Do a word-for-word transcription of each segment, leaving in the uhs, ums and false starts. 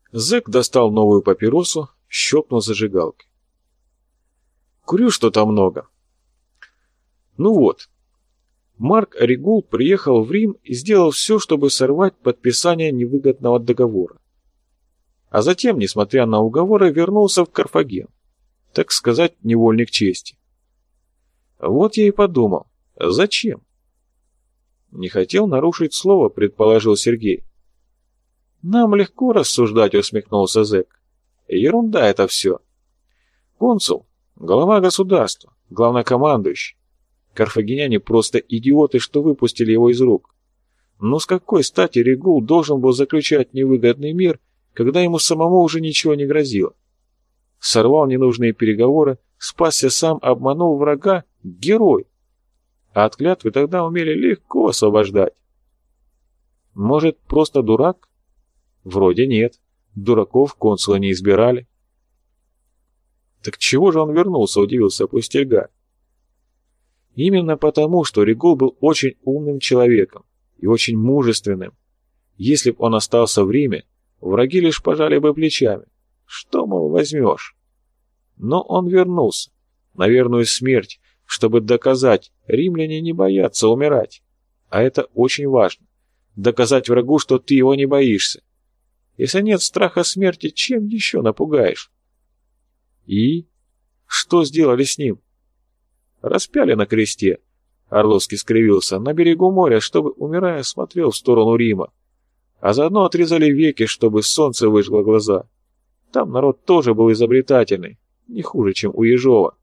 Зэк достал новую папиросу, щелкнул зажигалкой. Курю что-то много. Ну вот. Марк Регул приехал в Рим и сделал все, чтобы сорвать подписание невыгодного договора. А затем, несмотря на уговоры, вернулся в Карфаген. Так сказать, невольник чести. Вот я и подумал, зачем? Не хотел нарушить слово, предположил Сергей. Нам легко рассуждать, усмехнулся зэк. Ерунда это все. Консул, глава государства, главнокомандующий. Карфагеняне просто идиоты, что выпустили его из рук. Но с какой стати Регул должен был заключать невыгодный мир, когда ему самому уже ничего не грозило? Сорвал ненужные переговоры, спасся сам, обманул врага — герой. А от клятвы тогда умели легко освобождать. Может, просто дурак? Вроде нет. Дураков консула не избирали. Так чего же он вернулся, удивился Пустельга. Именно потому, что Регул был очень умным человеком и очень мужественным. Если бы он остался в Риме, враги лишь пожали бы плечами. Что, мол, возьмешь? Но он вернулся на верную смерть, чтобы доказать, римляне не боятся умирать. А это очень важно. Доказать врагу, что ты его не боишься. Если нет страха смерти, чем еще напугаешь? И? Что сделали с ним? Распяли на кресте. Орловский скривился. На берегу моря, чтобы, умирая, смотрел в сторону Рима. А заодно отрезали веки, чтобы солнце выжгло глаза. Там народ тоже был изобретательный. Не хуже, чем у Ежова.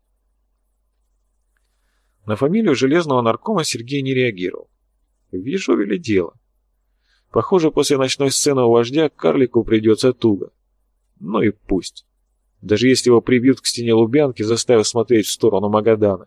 На фамилию железного наркома Сергей не реагировал. В Ежове ли дело? Похоже, после ночной сцены у вождя карлику придется туго. Ну и пусть. Даже если его прибьют к стене Лубянки, заставив смотреть в сторону Магадана.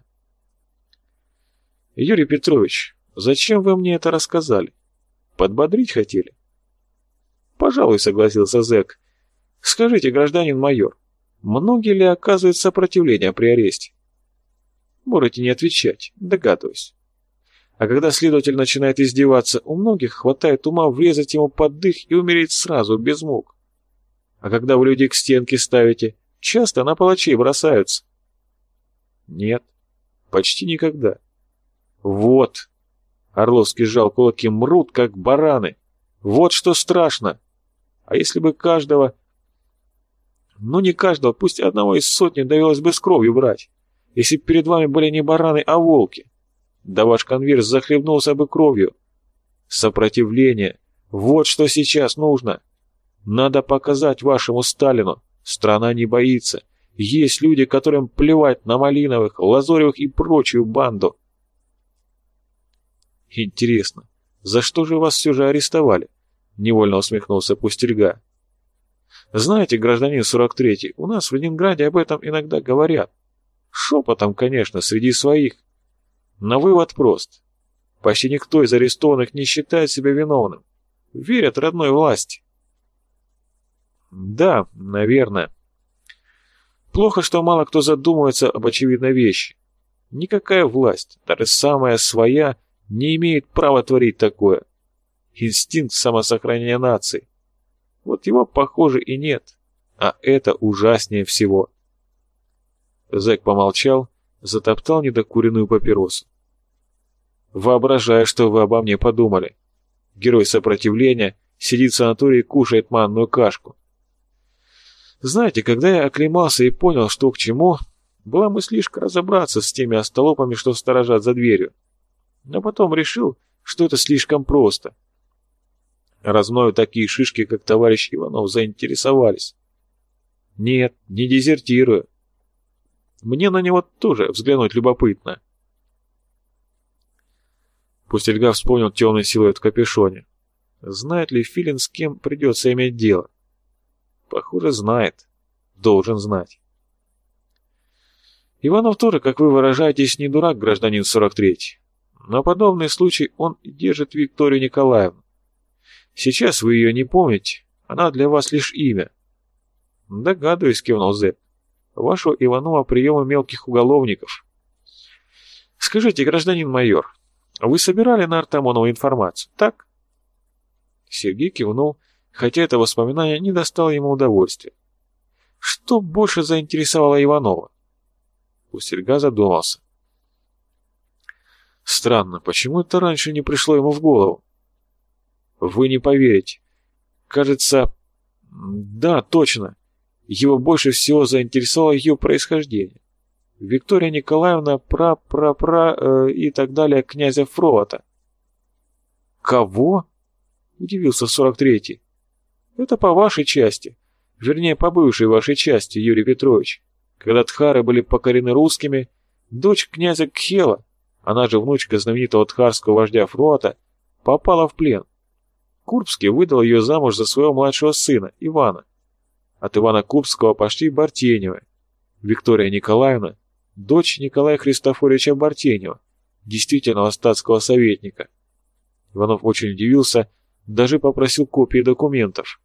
Юрий Петрович, зачем вы мне это рассказали? Подбодрить хотели? Пожалуй, согласился зэк. Скажите, гражданин майор, многие ли оказывают сопротивление при аресте? Можете не отвечать, догадываюсь. А когда следователь начинает издеваться, у многих хватает ума врезать ему под дых и умереть сразу, без мук. А когда вы людей к стенке ставите, часто на палачей бросаются. Нет, почти никогда. Вот. Орловский сжал кулаки, мрут, как бараны. Вот что страшно. А если бы каждого... Ну не каждого, пусть одного из сотни довелось бы с кровью брать. Если бы перед вами были не бараны, а волки. Да ваш конверс захлебнулся бы кровью. Сопротивление. Вот что сейчас нужно. Надо показать вашему Сталину. Страна не боится. Есть люди, которым плевать на Малиновых, Лазоревых и прочую банду. Интересно, за что же вас все же арестовали? Невольно усмехнулся Пустельга. Знаете, гражданин сорок третий, у нас в Ленинграде об этом иногда говорят. Шепотом, конечно, среди своих. Но вывод прост. Почти никто из арестованных не считает себя виновным. Верят родной власти. Да, наверное. Плохо, что мало кто задумывается об очевидной вещи. Никакая власть, даже самая своя, не имеет права творить такое. Инстинкт самосохранения нации. Вот его, похоже, и нет. А это ужаснее всего. Зэк помолчал, затоптал недокуренную папиросу. Воображаю, что вы обо мне подумали. Герой сопротивления сидит в санатории и кушает манную кашку. Знаете, когда я оклемался и понял, что к чему, была мыслишка разобраться с теми остолопами, что сторожат за дверью. Но потом решил, что это слишком просто. Раз мною такие шишки, как товарищ Иванов, заинтересовались. Нет, не дезертирую. Мне на него тоже взглянуть любопытно. Пустельга вспомнил темный силуэт в капюшоне. Знает ли Филин, с кем придется иметь дело? Похоже, знает. Должен знать. Иванов тоже, как вы выражаетесь, не дурак, гражданин сорок третий. На подобный случай он держит Викторию Николаевну. Сейчас вы ее не помните, она для вас лишь имя. Догадываюсь, кивнул зэк. Вашего Иванова приема мелких уголовников. Скажите, гражданин майор, вы собирали на Артамонова информацию, так? Сергей кивнул, хотя это воспоминание не доставило ему удовольствия. Что больше заинтересовало Иванова? Пустельга задумался. Странно, почему это раньше не пришло ему в голову? Вы не поверите. Кажется, да, точно. Его больше всего заинтересовало ее происхождение. Виктория Николаевна пра-пра-пра э, и так далее князя Фровата. Кого? Удивился сорок третий. Это по вашей части. Вернее, по бывшей вашей части, Юрий Петрович. Когда тхары были покорены русскими, дочь князя Кхела, она же внучка знаменитого тхарского вождя Фровата, попала в плен. Курбский выдал ее замуж за своего младшего сына, Ивана. От Ивана Курбского пошли Бартеневы. Виктория Николаевна, дочь Николая Христофоровича Бартенева, действительного статского советника. Иванов очень удивился, даже попросил копии документов.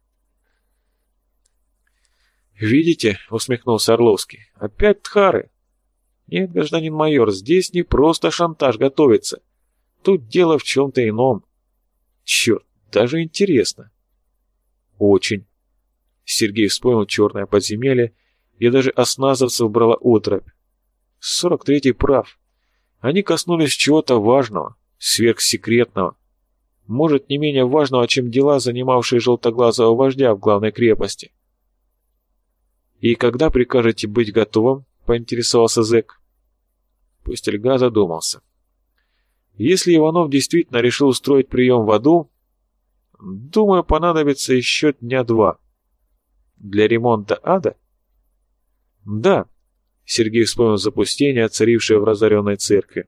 «Видите?» — усмехнулся Орловский. «Опять тхары?» «Нет, гражданин майор, здесь не просто шантаж готовится. Тут дело в чем-то ином. Черт, даже интересно». «Очень». Сергей вспомнил черное подземелье, и даже осназовцев брала отрабь. сорок третий прав. Они коснулись чего-то важного, сверхсекретного. Может, не менее важного, чем дела, занимавшие желтоглазого вождя в главной крепости. «И когда прикажете быть готовым?» — поинтересовался зэк. Пустельга задумался. «Если Иванов действительно решил устроить прием в аду, думаю, понадобится еще дня два. Для ремонта ада?» «Да», — Сергей вспомнил запустение, царившее в разоренной церкви.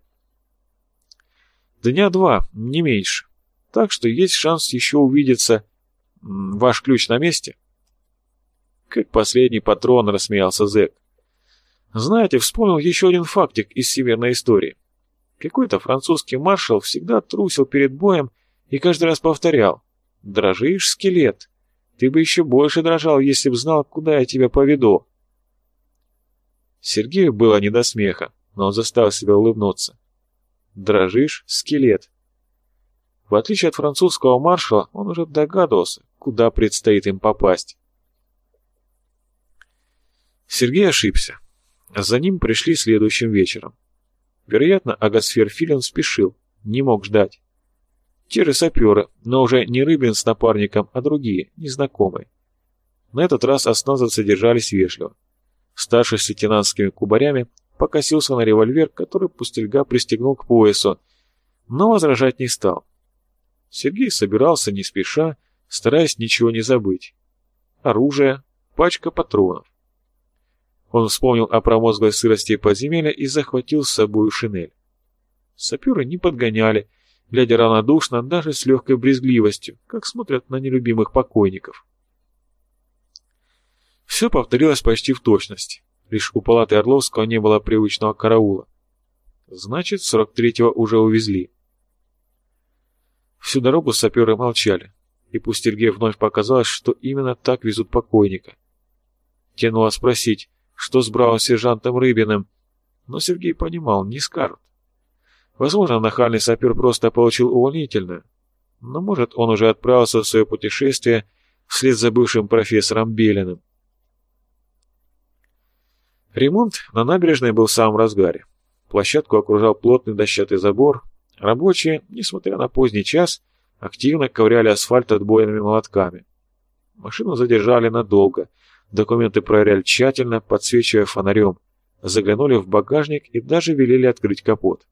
«Дня два, не меньше. Так что есть шанс еще увидеться. Ваш ключ на месте?» «Как последний патрон», — рассмеялся зэк. «Знаете, вспомнил еще один фактик из северной истории. Какой-то французский маршал всегда трусил перед боем и каждый раз повторял: «Дрожишь, скелет? Ты бы еще больше дрожал, если б знал, куда я тебя поведу». Сергею было не до смеха, но он заставил себя улыбнуться. «Дрожишь, скелет?» В отличие от французского маршала, он уже догадывался, куда предстоит им попасть. Сергей ошибся. За ним пришли следующим вечером. Вероятно, Агасфер Филин спешил, не мог ждать. Те же саперы, но уже не Рыбин с напарником, а другие, незнакомые. На этот раз осназовцы держались вежливо. Старший с лейтенантскими кубарями покосился на револьвер, который Пустельга пристегнул к поясу, но возражать не стал. Сергей собирался не спеша, стараясь ничего не забыть. Оружие, пачка патронов. Он вспомнил о промозглой сырости подземелья и захватил с собой шинель. Саперы не подгоняли, глядя равнодушно, даже с легкой брезгливостью, как смотрят на нелюбимых покойников. Все повторилось почти в точности. Лишь у палаты Орловского не было привычного караула. Значит, сорок третьего уже увезли. Всю дорогу саперы молчали, и Пустельге вновь показалось, что именно так везут покойника. Тянуло спросить, что с бравым сержантом Рыбиным, но Сергей понимал, не скажут. Возможно, нахальный сапер просто получил увольнительное, но, может, он уже отправился в свое путешествие вслед за бывшим профессором Белиным. Ремонт на набережной был в самом разгаре. Площадку окружал плотный дощатый забор. Рабочие, несмотря на поздний час, активно ковыряли асфальт отбойными молотками. Машину задержали надолго. Документы проверяли тщательно, подсвечивая фонарем. Заглянули в багажник и даже велели открыть капот.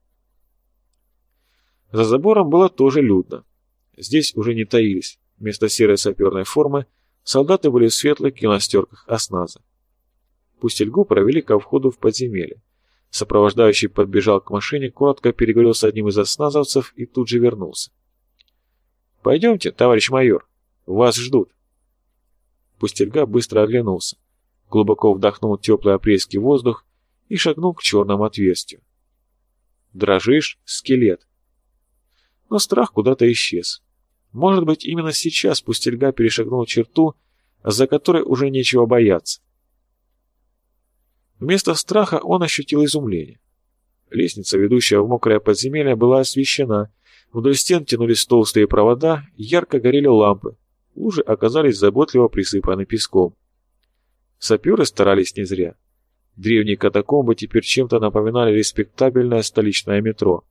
За забором было тоже людно. Здесь уже не таились. Вместо серой саперной формы солдаты были в светлых киностерках осназа. Пустельгу провели ко входу в подземелье. Сопровождающий подбежал к машине, коротко переговорил с одним из осназовцев и тут же вернулся. «Пойдемте, товарищ майор, вас ждут». Пустельга быстро оглянулся, глубоко вдохнул теплый апрельский воздух и шагнул к черному отверстию. «Дрожишь, скелет?» Но страх куда-то исчез. Может быть, именно сейчас Пустельга перешагнул черту, за которой уже нечего бояться. Вместо страха он ощутил изумление. Лестница, ведущая в мокрое подземелье, была освещена, вдоль стен тянулись толстые провода, ярко горели лампы, Лужи оказались заботливо присыпаны песком. Саперы старались не зря. Древние катакомбы теперь чем-то напоминали респектабельное столичное метро.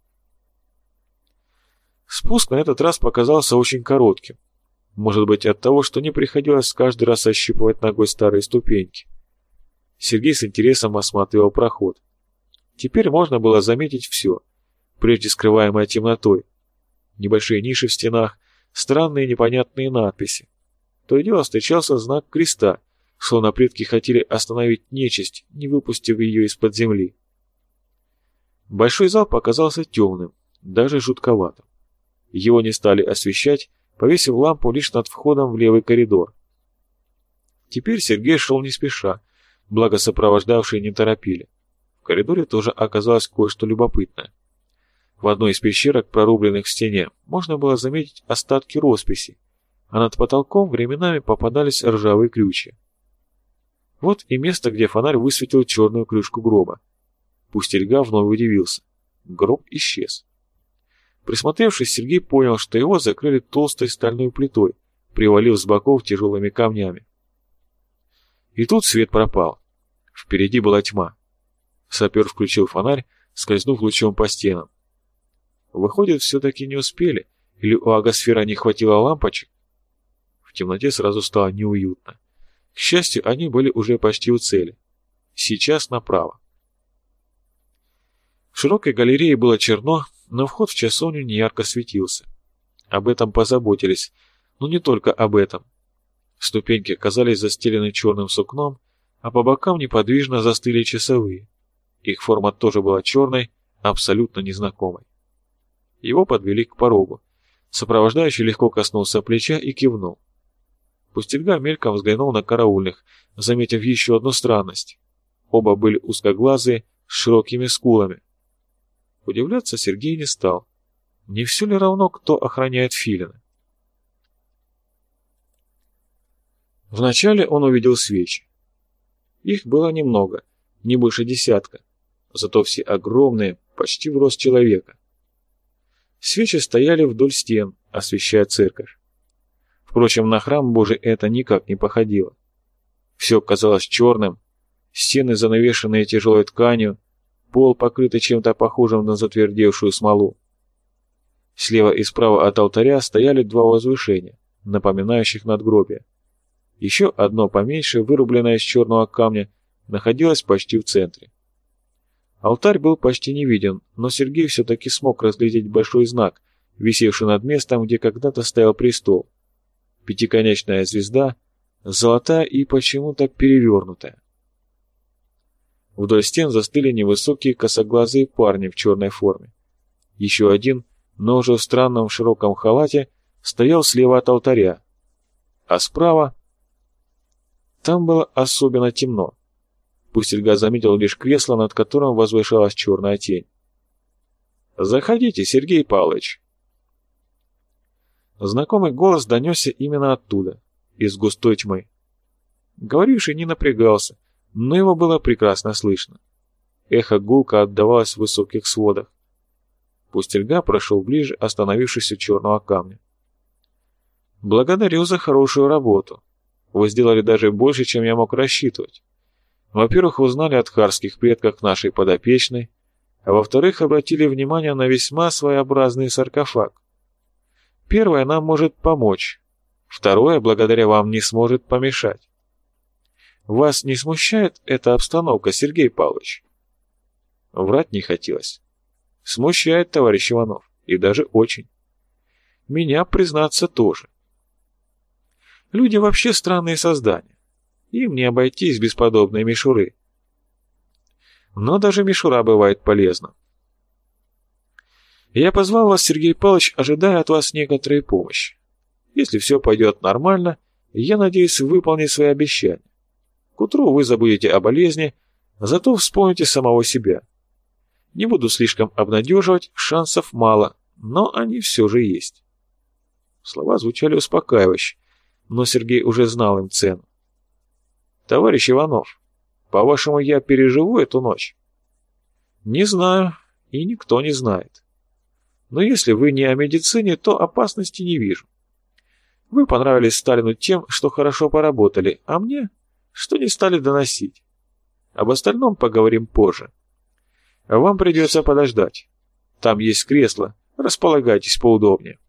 Спуск на этот раз показался очень коротким. Может быть, от того, что не приходилось каждый раз ощипывать ногой старые ступеньки. Сергей с интересом осматривал проход. Теперь можно было заметить все, прежде скрываемое темнотой. Небольшие ниши в стенах, странные непонятные надписи. То и дело встречался знак креста, словно предки хотели остановить нечисть, не выпустив ее из-под земли. Большой зал показался темным, даже жутковатым. Его не стали освещать, повесив лампу лишь над входом в левый коридор. Теперь Сергей шел не спеша, благо сопровождавшие не торопили. В коридоре тоже оказалось кое-что любопытное. В одной из пещерок, прорубленных в стене, можно было заметить остатки росписи, а над потолком временами попадались ржавые крючья. Вот и место, где фонарь высветил черную крышку гроба. Пустельга вновь удивился. Гроб исчез. Присмотревшись, Сергей понял, что его закрыли толстой стальной плитой, привалив с боков тяжелыми камнями. И тут свет пропал. Впереди была тьма. Сапер включил фонарь, скользнув лучом по стенам. Выходит, все-таки не успели, или у агосфера не хватило лампочек? В темноте сразу стало неуютно. К счастью, они были уже почти у цели. Сейчас направо. В широкой галерее было черно, но вход в часовню неярко светился. Об этом позаботились, но не только об этом. Ступеньки оказались застелены черным сукном, а по бокам неподвижно застыли часовые. Их форма тоже была черной, абсолютно незнакомой. Его подвели к порогу. Сопровождающий легко коснулся плеча и кивнул. Пустельга мельком взглянул на караульных, заметив еще одну странность. Оба были узкоглазые, с широкими скулами. Удивляться Сергей не стал. Не все ли равно, кто охраняет филина? Вначале он увидел свечи. Их было немного, не больше десятка, зато все огромные, почти в рост человека. Свечи стояли вдоль стен, освещая церковь. Впрочем, на храм Божий это никак не походило. Все казалось черным, стены занавешенные тяжелой тканью, пол покрытый чем-то похожим на затвердевшую смолу. Слева и справа от алтаря стояли два возвышения, напоминающих надгробие. Еще одно поменьше, вырубленное из черного камня, находилось почти в центре. Алтарь был почти не виден, но Сергей все-таки смог разглядеть большой знак, висевший над местом, где когда-то стоял престол. Пятиконечная звезда, золотая и почему-то перевернутая. Вдоль стен застыли невысокие косоглазые парни в черной форме. Еще один, но уже в странном широком халате, стоял слева от алтаря, а справа... Там было особенно темно. Пустельга заметил лишь кресло, над которым возвышалась черная тень. «Заходите, Сергей Павлович!» Знакомый голос донесся именно оттуда, из густой тьмы. Говоривший не напрягался, но его было прекрасно слышно. Эхо гулко отдавалось в высоких сводах. Пустельга прошел ближе, остановившись у черного камня. «Благодарю за хорошую работу. Вы сделали даже больше, чем я мог рассчитывать. Во-первых, узнали от харских предков нашей подопечной, а во-вторых, обратили внимание на весьма своеобразный саркофаг. Первое нам может помочь, второе, благодаря вам, не сможет помешать. Вас не смущает эта обстановка, Сергей Павлович?» Врать не хотелось. Смущает, товарищ Иванов, и даже очень. Меня, признаться, тоже. Люди вообще странные создания. Им не обойтись без подобной мишуры. Но даже мишура бывает полезна. Я позвал вас, Сергей Павлович, ожидая от вас некоторой помощи. Если все пойдет нормально, я надеюсь выполнить свои обещания. К утру вы забудете о болезни, зато вспомните самого себя. Не буду слишком обнадеживать, шансов мало, но они все же есть. Слова звучали успокаивающе, но Сергей уже знал им цену. «Товарищ Иванов, по-вашему, я переживу эту ночь?» «Не знаю, и никто не знает. Но если вы не о медицине, то опасности не вижу. Вы понравились Сталину тем, что хорошо поработали, а мне, что не стали доносить. Об остальном поговорим позже. Вам придется подождать. Там есть кресло, располагайтесь поудобнее.